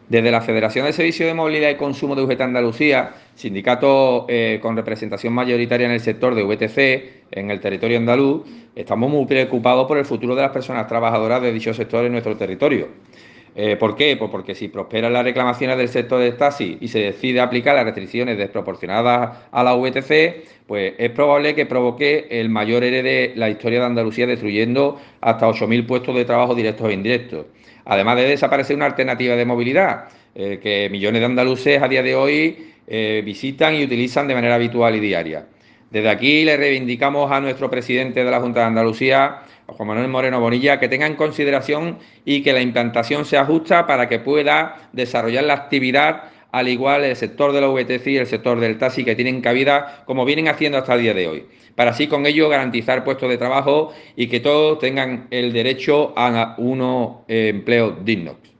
Desde la Federación de Servicios de Movilidad y Consumo de UGT Andalucía, sindicato con representación mayoritaria en el sector de VTC en el territorio andaluz, estamos muy preocupados por el futuro de las personas trabajadoras de dicho sector en nuestro territorio. ¿Por qué? Pues porque si prosperan las reclamaciones del sector del taxi y se decide aplicar las restricciones desproporcionadas a la VTC, pues es probable que provoque el mayor ERE de la historia de Andalucía, destruyendo hasta 8.000 puestos de trabajo directos e indirectos. Además de desaparecer una alternativa de movilidad que millones de andaluces a día de hoy visitan y utilizan de manera habitual y diaria. Desde aquí le reivindicamos a nuestro presidente de la Junta de Andalucía, a Juan Manuel Moreno Bonilla, que tenga en consideración y que la implantación sea justa para que pueda desarrollar la actividad al igual el sector de la VTC y el sector del taxi, que tienen cabida como vienen haciendo hasta el día de hoy, para así con ello garantizar puestos de trabajo y que todos tengan el derecho a unos empleos dignos.